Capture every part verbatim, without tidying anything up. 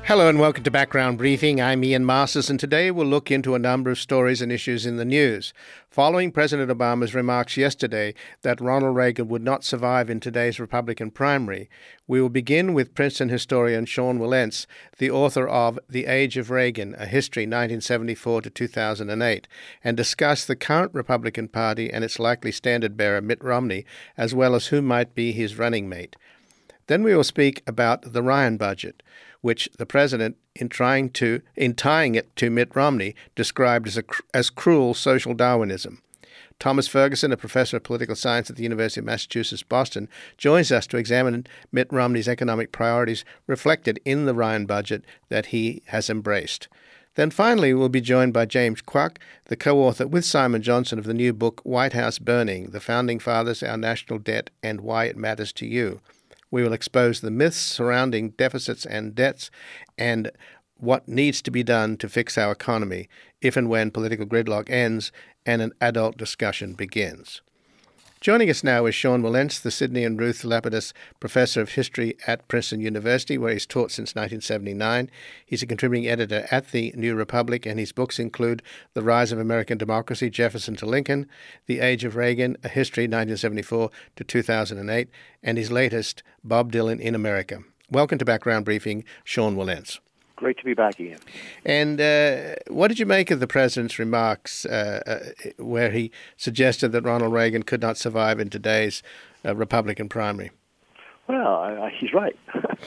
Hello and welcome to Background Briefing. I'm Ian Masters, and today we'll look into a number of stories and issues in the news. Following President Obama's remarks yesterday that Ronald Reagan would not survive in today's Republican primary, we will begin with Princeton historian Sean Wilentz, the author of The Age of Reagan, A History nineteen seventy-four to two thousand eight, and discuss the current Republican Party and its likely standard-bearer Mitt Romney, as well as who might be his running mate. Then we will speak about the Ryan budget, which the president, in trying to in tying it to Mitt Romney, described as a, as cruel social Darwinism. Thomas Ferguson, a professor of political science at the University of Massachusetts, Boston, joins us to examine Mitt Romney's economic priorities reflected in the Ryan budget that he has embraced. Then finally, we'll be joined by James Kwok, the co-author with Simon Johnson of the new book White House Burning: The Founding Fathers, Our National Debt, and Why It Matters to You. We will expose the myths surrounding deficits and debts and what needs to be done to fix our economy if and when political gridlock ends and an adult discussion begins. Joining us now is Sean Wilentz, the Sidney and Ruth Lapidus Professor of History at Princeton University, where he's taught since nineteen seventy-nine. He's a contributing editor at the New Republic, and his books include The Rise of American Democracy, Jefferson to Lincoln, The Age of Reagan, A History nineteen seventy-four to two thousand eight, and his latest, Bob Dylan in America. Welcome to Background Briefing, Sean Wilentz. Great to be back, Ian. And uh, what did you make of the president's remarks uh, uh, where he suggested that Ronald Reagan could not survive in today's uh, Republican primary? Well, I, I, he's right.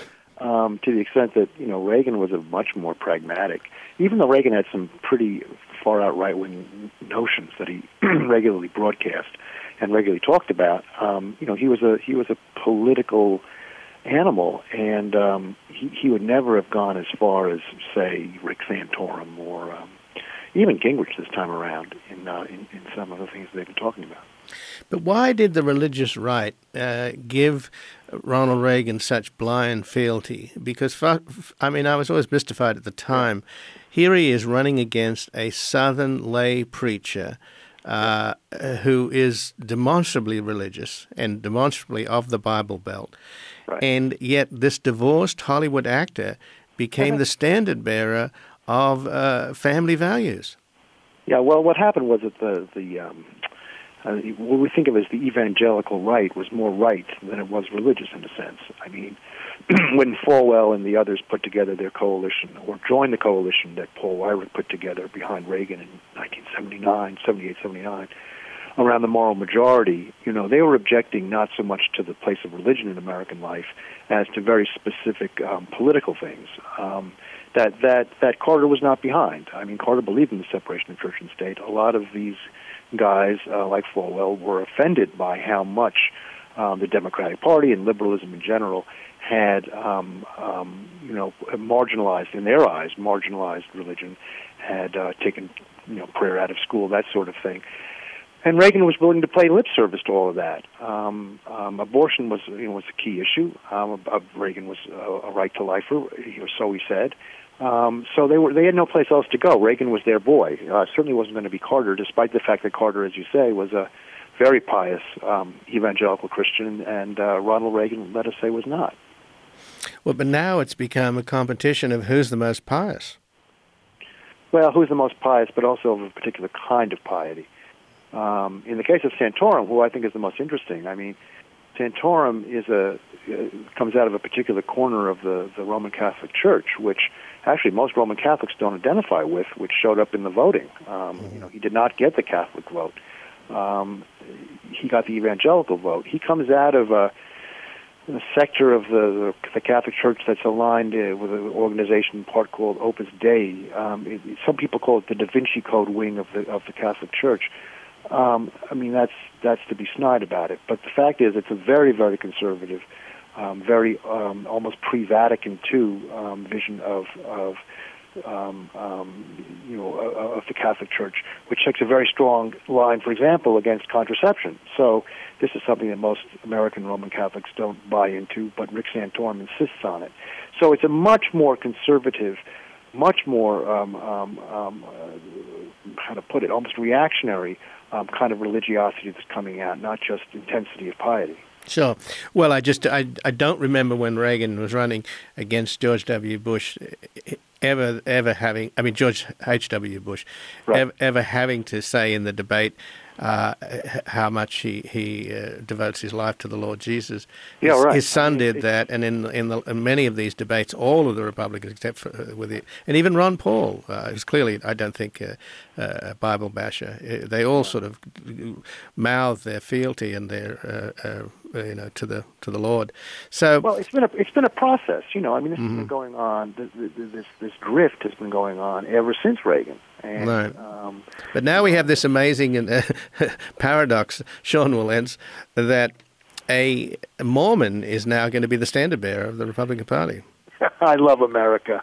um, to the extent that, you know, Reagan was a much more pragmatic, even though Reagan had some pretty far-out right-wing notions that he regularly broadcast and regularly talked about, um, you know, he was a he was a political animal, and um, he, he would never have gone as far as, say, Rick Santorum or um, even Gingrich this time around in, uh, in in some of the things they've been talking about. But why did the religious right uh, give Ronald Reagan such blind fealty? Because, for, I mean, I was always mystified at the time. Here he is running against a Southern lay preacher uh, who is demonstrably religious and demonstrably of the Bible Belt. Right. And yet this divorced Hollywood actor became the standard bearer of uh, family values. Yeah, well, what happened was that the, the um, uh, what we think of as the evangelical right was more right than it was religious in a sense. I mean, when Falwell and the others put together their coalition, or joined the coalition that Paul Weyrich put together behind Reagan in nineteen seventy-nine, seventy-eight, seventy-nine, around the moral majority, you know, they were objecting not so much to the place of religion in American life as to very specific um, political things um, that, that, that Carter was not behind. I mean, Carter believed in the separation of church and state. A lot of these guys, uh, like Falwell, were offended by how much um, the Democratic Party and liberalism in general had, um, um, you know, marginalized, in their eyes, marginalized religion, had uh, taken, you know, prayer out of school, that sort of thing. And Reagan was willing to play lip service to all of that. Um, um, abortion was, you know, was a key issue. Um, uh, Reagan was a, a right to lifer, or so he said. Um, so they were they had no place else to go. Reagan was their boy. Uh, certainly wasn't going to be Carter, despite the fact that Carter, as you say, was a very pious um, evangelical Christian, and uh, Ronald Reagan, let us say, was not. Well, but now it's become a competition of who's the most pious. Well, who's the most pious, but also of a particular kind of piety. Um, in the case of Santorum, who I think is the most interesting, I mean, Santorum is a uh, comes out of a particular corner of the, the Roman Catholic Church, which actually most Roman Catholics don't identify with, which showed up in the voting. Um, you know, he did not get the Catholic vote. Um, he got the evangelical vote. He comes out of a, a sector of the, the Catholic Church that's aligned uh, with an organization in part called Opus Dei. Um, it, some people call it the Da Vinci Code wing of the of the Catholic Church. Um, I mean, that's that's to be snide about it. But the fact is, it's a very, very conservative, um, very um, almost pre-Vatican two um, vision of of um, um, you know of the Catholic Church, which takes a very strong line, for example, against contraception. So this is something that most American Roman Catholics don't buy into, but Rick Santorum insists on it. So it's a much more conservative, much more um, um, um, uh, how to put it, almost reactionary. Um, kind of religiosity that's coming out, not just intensity of piety. Sure. Well, I just I, I don't remember when Reagan was running against George W. Bush ever ever having I mean George H W. Bush right. ever, ever having to say in the debate uh, how much he he uh, devotes his life to the Lord Jesus. Yeah, his, right. His son I mean, did that, and in in, the, in many of these debates, all of the Republicans, except for uh, with it, and even Ron Paul, uh, who's clearly, I don't think, uh, uh, a Bible basher. Uh, they all sort of mouth their fealty and their uh, uh, you know to the to the Lord. So well, it's been a it's been a process. You know, I mean, this mm-hmm. has been going on. This, this this drift has been going on ever since Reagan. And, right. Um, but now we have this amazing uh, paradox, Sean Wilentz, that a Mormon is now going to be the standard bearer of the Republican Party. I love America.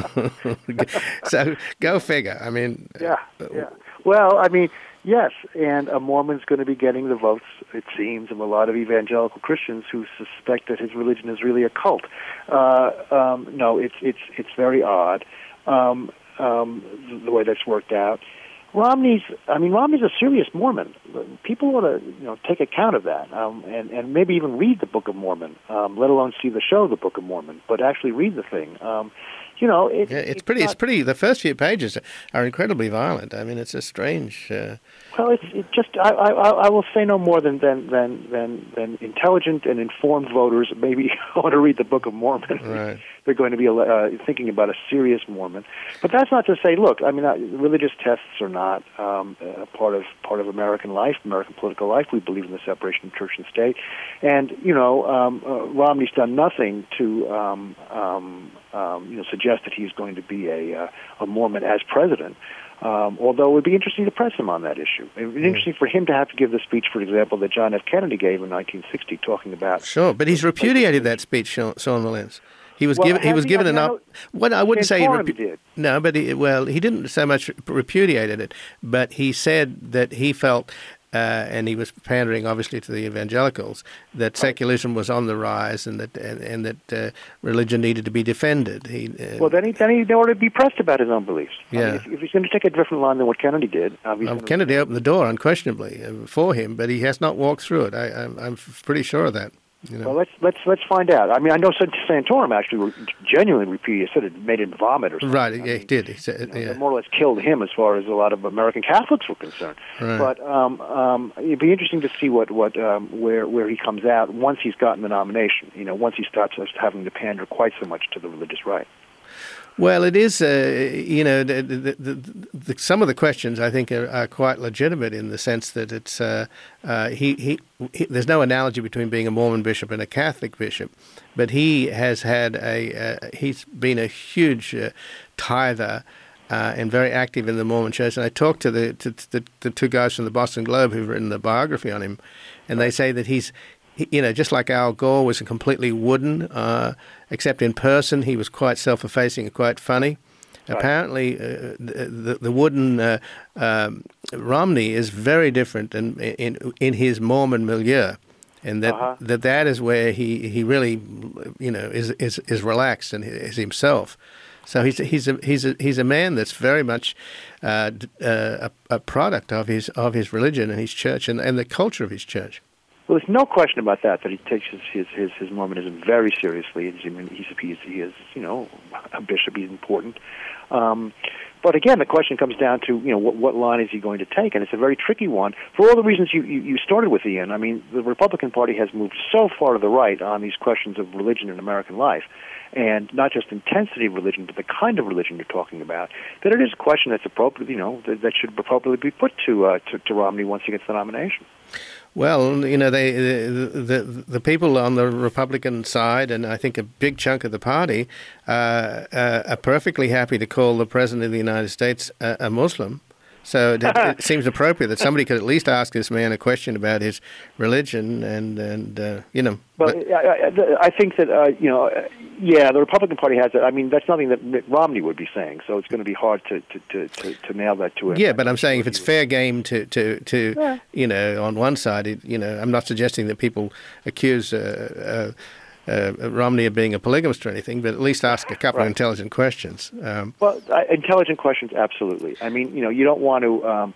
So go figure. I mean, yeah, yeah. Well, I mean, yes, and a Mormon's going to be getting the votes, it seems, of a lot of evangelical Christians who suspect that his religion is really a cult. Uh, um, no, it's it's it's very odd. Um, Um, the way that's worked out. Romney's, I mean, Romney's a serious Mormon. People ought to, you know, take account of that, um, and, and maybe even read the Book of Mormon, um, let alone see the show, The Book of Mormon, but actually read the thing. Um, you know, it, yeah, it's, it's pretty. not, it's pretty. The first few pages are incredibly violent. I mean, it's a strange. Uh, well, it's it just. I, I I will say no more than than than than, than intelligent and informed voters maybe ought to read the Book of Mormon. Right. They're going to be uh, thinking about a serious Mormon, but that's not to say. Look, I mean, uh, religious tests are not um, uh, part of part of American life, American political life. We believe in the separation of church and state, and you know, um, uh, Romney's done nothing to um, um, um, you know suggest that he's going to be a uh, a Mormon as president. Um, although it would be interesting to press him on that issue. It would be interesting for him to have to give the speech, for example, that John F. Kennedy gave in nineteen sixty, talking about. Sure, but he's repudiated that speech, Sean, Sean Wilentz. He was well, given. He was he, given I an mean, up. What I wouldn't say. He repu- did. No, but he, well, he didn't so much repudiated it, but he said that he felt, uh, and he was pandering obviously to the evangelicals, that right. secularism was on the rise, and that and, and that uh, religion needed to be defended. He, uh, well, then he then he ought to be pressed about his own beliefs. Yeah. I mean, if, if he's going to take a different line than what Kennedy did, obviously. Well, Kennedy opened the door unquestionably uh, for him, but he has not walked through it. I, I'm, I'm pretty sure of that. You know. Well, let's let's let's find out. I mean, I know Santorum actually genuinely repeated. He said it made him vomit or something. Right, yeah, I mean, he did. He said, you know, yeah. It more or less killed him as far as a lot of American Catholics were concerned. Right. But um, um, it'd be interesting to see what what um, where where he comes out once he's gotten the nomination. You know, once he starts having to pander quite so much to the religious right. Well, it is, uh, you know, the, the, the, the, some of the questions I think are, are quite legitimate in the sense that it's uh, uh, he, he, he there's no analogy between being a Mormon bishop and a Catholic bishop, but he has had a uh, he's been a huge uh, tither uh, and very active in the Mormon Church. And I talked to the to, to the, the two guys from the Boston Globe who've written the biography on him, and they say that he's. You know, just like Al Gore was completely wooden, uh, except in person he was quite self-effacing and quite funny. Right. Apparently, uh, the, the wooden uh, um, Romney is very different in in, in his Mormon milieu, and that, uh-huh. that that is where he, he really, you know, is is is relaxed and is himself. So he's he's a he's a he's a man that's very much uh, uh, a, a product of his of his religion and his church and, and the culture of his church. Well, there's no question about that, that he takes his his, his, his Mormonism very seriously. I mean, he's, he's, he is, you know, a bishop, he's important. Um, but again, the question comes down to, you know, what, what line is he going to take? And it's a very tricky one for all the reasons you, you, you started with, Ian. I mean, the Republican Party has moved so far to the right on these questions of religion in American life, and not just intensity of religion, but the kind of religion you're talking about, that it is a question that's appropriate, you know, that, that should appropriately be put to, uh, to to Romney once he gets the nomination. Well, you know, they the, the the people on the Republican side, and I think a big chunk of the party, uh, uh, are perfectly happy to call the President of the United States a, a Muslim. So it, it seems appropriate that somebody could at least ask this man a question about his religion, and and uh, you know. Well, but, I, I think that uh, you know, yeah, the Republican Party has it. I mean, that's nothing that Mitt Romney would be saying, so it's going to be hard to to, to, to, to nail that to him. Yeah, but I'm saying if it's fair game to to, to yeah. you know, on one side, it, you know, I'm not suggesting that people accuse. Uh, uh, Uh, Romney of being a polygamist or anything, but at least ask a couple right. of intelligent questions. Um, well, uh, intelligent questions, absolutely. I mean, you know, you don't want to, um,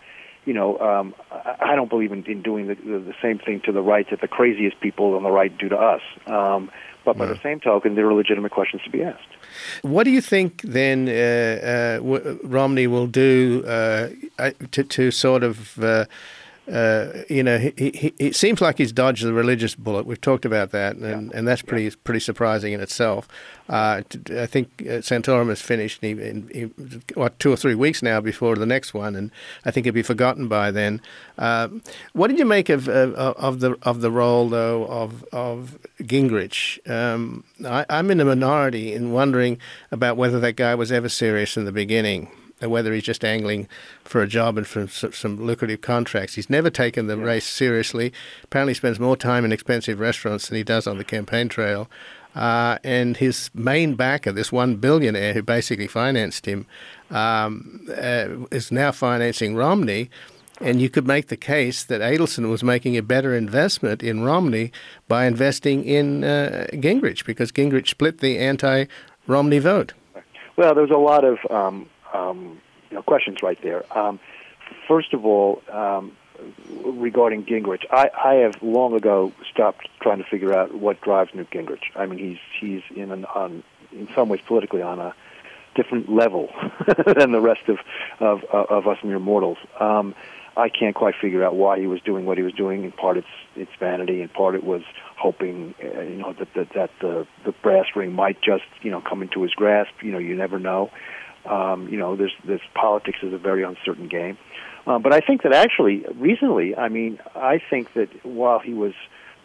you know, um, I, I don't believe in, in doing the, the, the same thing to the right that the craziest people on the right do to us. Um, but by mm. the same token, there are legitimate questions to be asked. What do you think then uh, uh, w- Romney will do uh, to, to sort of, uh, uh, you know, he, he, it seems like he's dodged the religious bullet. We've talked about that, and, yeah. and that's pretty yeah. pretty surprising in itself. Uh, I think uh, Santorum is finished in, in, in what, two or three weeks now before the next one, and I think he'll be forgotten by then. Uh, what did you make of of, of the of the role though of of Gingrich? Um, I, I'm in a minority in wondering about whether that guy was ever serious in the beginning, or whether he's just angling for a job and for some lucrative contracts. He's never taken the yeah. race seriously. Apparently spends more time in expensive restaurants than he does on the campaign trail. Uh, and his main backer, this one billionaire who basically financed him, um, uh, is now financing Romney. And you could make the case that Adelson was making a better investment in Romney by investing in uh, Gingrich, because Gingrich split the anti-Romney vote. Well, there's a lot of um, um, you know, questions right there. Um, first of all, um, regarding Gingrich, I, I have long ago stopped trying to figure out what drives Newt Gingrich. I mean, he's he's in an on in some ways politically on a different level than the rest of of, of us mere mortals. Um, I can't quite figure out why he was doing what he was doing. In part, it's it's vanity. In part, it was hoping, uh, you know, that that, that the the brass ring might just, you know, come into his grasp. You know, you never know. Um, you know, there's this politics is a very uncertain game. Um, but I think that actually, recently, I mean, I think that while he was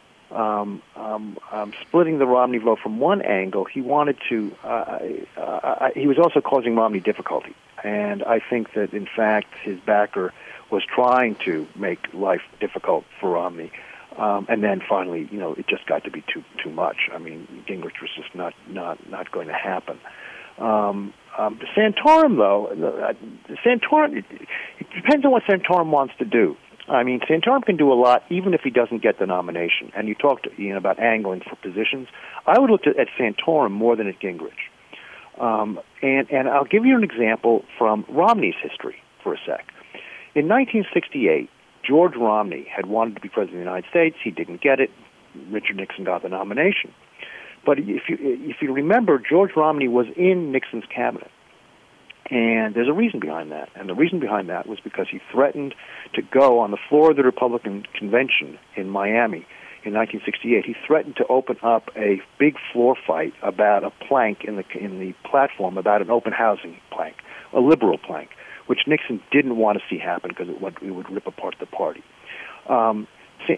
um, um, um, splitting the Romney vote from one angle, he wanted to, uh, uh, he was also causing Romney difficulty. And I think that, in fact, his backer was trying to make life difficult for Romney. Um, and then finally, you know, it just got to be too too much. I mean, Gingrich was just not, not, not going to happen. Um, um, Santorum, though, uh, Santorum, it, it depends on what Santorum wants to do. I mean, Santorum can do a lot even if he doesn't get the nomination. And you talked, Ian, about angling for positions. I would look at, at Santorum more than at Gingrich. Um, and, and I'll give you an example from Romney's history for a sec. In nineteen sixty-eight, George Romney had wanted to be president of the United States. He didn't get it. Richard Nixon got the nomination. But if you if you remember, George Romney was in Nixon's cabinet. And there's a reason behind that. And the reason behind that was because he threatened to go on the floor of the Republican convention in Miami in nineteen sixty-eight. He threatened to open up a big floor fight about a plank in the in the platform, about an open housing plank, a liberal plank, which Nixon didn't want to see happen because it would, it would rip apart the party. Um,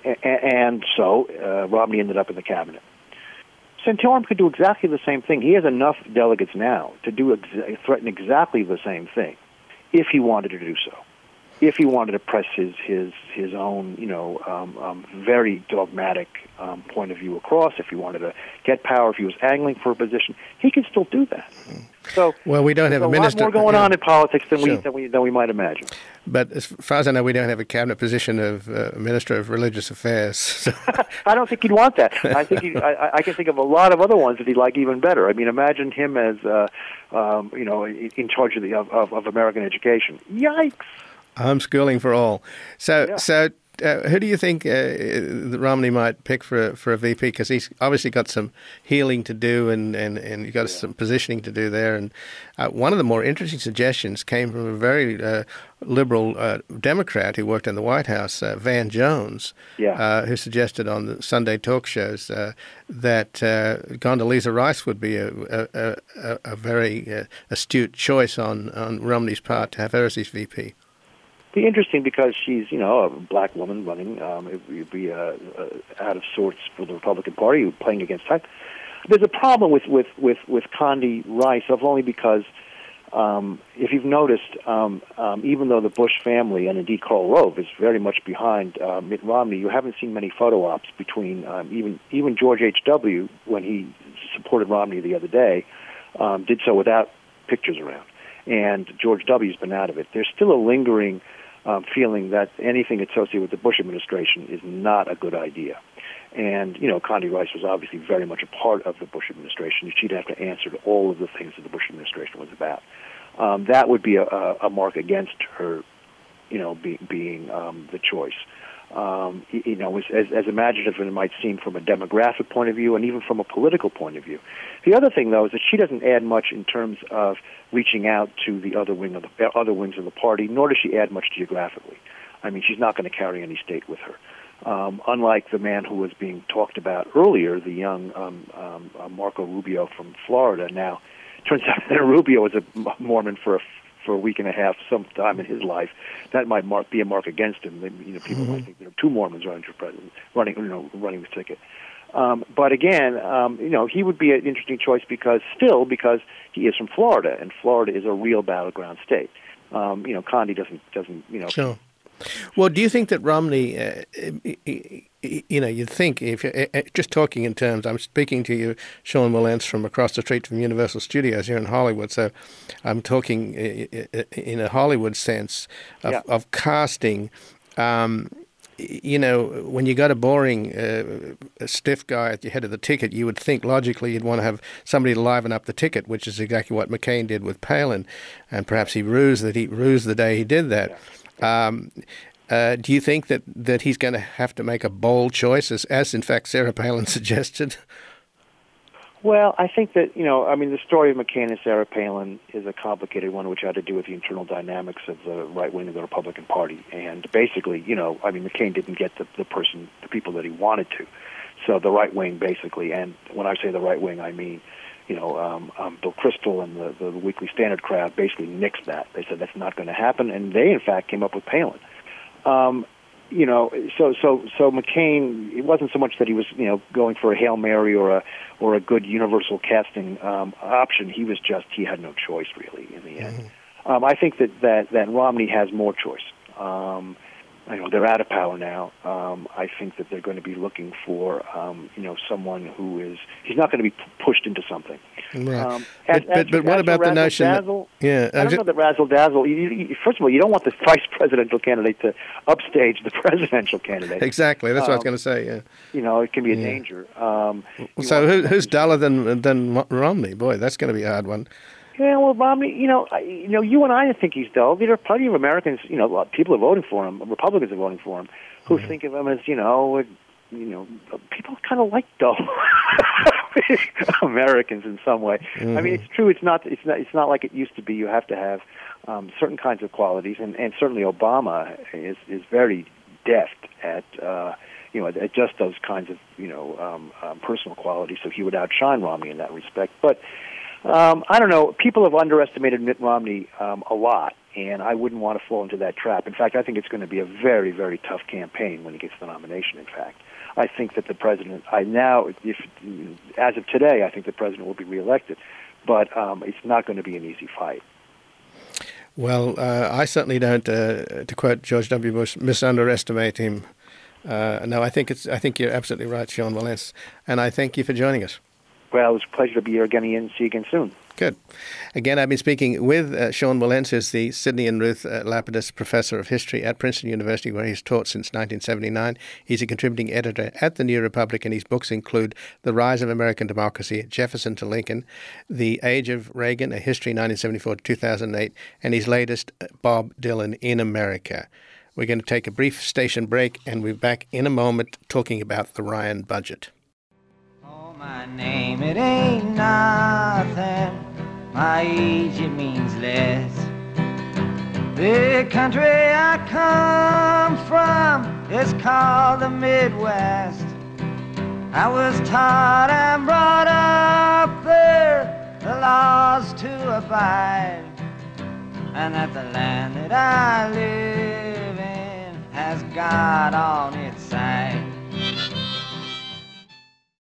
and so uh, Romney ended up in the cabinet. Santorum could do exactly the same thing. He has enough delegates now to do ex- threaten exactly the same thing, if he wanted to do so. If he wanted to press his his his own, you know, um, um, very dogmatic um, point of view across, if he wanted to get power, if he was angling for a position, he can still do that. So, well, we don't have a minister. A lot more going yeah. on in politics than sure. we than we than we might imagine. But as far as I know, we don't have a cabinet position of uh, Minister of Religious Affairs. So. I don't think he'd want that. I think he, I, I can think of a lot of other ones that he'd like even better. I mean, imagine him as, uh, um, you know, in charge of the of, of, of American education. Yikes! Homeschooling for all. So, yeah. so uh, who do you think uh, Romney might pick for for a V P? Because he's obviously got some healing to do, and and and he's got yeah. some positioning to do there. And uh, one of the more interesting suggestions came from a very uh, liberal uh, Democrat who worked in the White House, uh, Van Jones, yeah. uh, who suggested on the Sunday talk shows uh, that uh, Condoleezza Rice would be a a, a, a very uh, astute choice on on Romney's part to have her as his V P. Be interesting because she's, you know, a black woman running. Um, it would be uh, uh, out of sorts for the Republican Party, playing against type. There's a problem with with with with Condi Rice, only because um, if you've noticed, um, um, even though the Bush family and indeed Karl Rove is very much behind uh, Mitt Romney, you haven't seen many photo ops between um, even even George H W when he supported Romney the other day, um, did so without pictures around, and George W.'s been out of it. There's still a lingering Um, feeling that anything associated with the Bush administration is not a good idea. And, you know, Condi Rice was obviously very much a part of the Bush administration. She'd have to answer to all of the things that the Bush administration was about. Um, that would be a, a mark against her you know, be, being um, the choice. Um, you know, as, as imaginative as it might seem from a demographic point of view and even from a political point of view. The other thing, though, is that she doesn't add much in terms of reaching out to the other wing of the other wings of the party, nor does she add much geographically. I mean, she's not going to carry any state with her. Um, unlike the man who was being talked about earlier, the young um, um, uh, Marco Rubio from Florida. Now, it turns out that Rubio was a Mormon for a for a week and a half sometime in his life. That might mark, be a mark against him. You know, people mm-hmm. might think there are two Mormons running for president, running, you know, running the ticket. Um, but again, um, you know, he would be an interesting choice because still because he is from Florida, and Florida is a real battleground state. Um, you know, Condi doesn't doesn't you know. Sure. Well, do you think that Romney, uh, you know, you'd think, if you're uh, just talking in terms, I'm speaking to you, Sean Wilentz, from across the street from Universal Studios here in Hollywood, so I'm talking in a Hollywood sense of, yeah. of casting. Um, you know, when you got a boring, uh, a stiff guy at the head of the ticket, you would think logically you'd want to have somebody to liven up the ticket, which is exactly what McCain did with Palin, and perhaps he rused that he rused the day he did that. Yeah. Um, uh, do you think that, that he's going to have to make a bold choice, as, as in fact Sarah Palin suggested? Well, I think that, you know, I mean, the story of McCain and Sarah Palin is a complicated one, which had to do with the internal dynamics of the right wing of the Republican Party. And basically, you know, I mean, McCain didn't get the, the person, the people that he wanted to. So the right wing basically, and when I say the right wing, I mean, you know, um, um, Bill Kristol and the, the Weekly Standard crowd basically nixed that. They said that's not going to happen, and they, in fact, came up with Palin. Um, you know, so so so McCain, it wasn't so much that he was, you know, going for a Hail Mary or a or a good universal casting um, option. He was just, he had no choice, really, in the end. Mm-hmm. Um, I think that, that, that Romney has more choice. Um, you know, they're out of power now. Um, I think that they're going to be looking for, um, you know, someone who is, he's not going to be p- pushed into something. Right. Um, as, but but, as, but what as about the notion dazzle, that, yeah, I don't know that razzle dazzle. You, you, first of all, you don't want the vice presidential candidate to upstage the presidential candidate. Exactly. That's um, what I was going to say. Yeah. You know, it can be a yeah. danger. Um, so who, who's duller than than Romney? Boy, that's going to be a hard one. Yeah, well, Romney, you know, I, you know, you and I think he's dull. There are plenty of Americans, you know, people are voting for him, Republicans are voting for him, who mm-hmm. think of him as, you know, you know, people kind of like dull Americans in some way. Mm-hmm. I mean, it's true. It's not. It's not. It's not like it used to be. You have to have um, certain kinds of qualities, and, and certainly Obama is is very deft at. Uh, You know, at just those kinds of, you know, um, um, personal qualities. So he would outshine Romney in that respect. But um, I don't know. People have underestimated Mitt Romney um, a lot, and I wouldn't want to fall into that trap. In fact, I think it's going to be a very, very tough campaign when he gets the nomination. In fact, I think that the president. I now, if as of today, I think the president will be reelected, but um, it's not going to be an easy fight. Well, uh, I certainly don't, uh, to quote George W. Bush, misunderestimate him. Uh, no, I think it's. I think you're absolutely right, Sean Wilentz, and I thank you for joining us. Well, it was a pleasure to be here again, and see you again soon. Good. Again, I've been speaking with uh, Sean Wilentz, who's the Sidney and Ruth uh, Lapidus Professor of History at Princeton University, where he's taught since nineteen seventy-nine. He's a contributing editor at The New Republic, and his books include The Rise of American Democracy, Jefferson to Lincoln, The Age of Reagan, A History nineteen seventy-four to two thousand eight, and his latest, Bob Dylan in America. We're going to take a brief station break, and we're back in a moment talking about the Ryan budget. Oh, my name, it ain't nothing. My age, it means less. The country I come from is called the Midwest. I was taught and brought up there, the laws to abide, and that the land that I live in has God on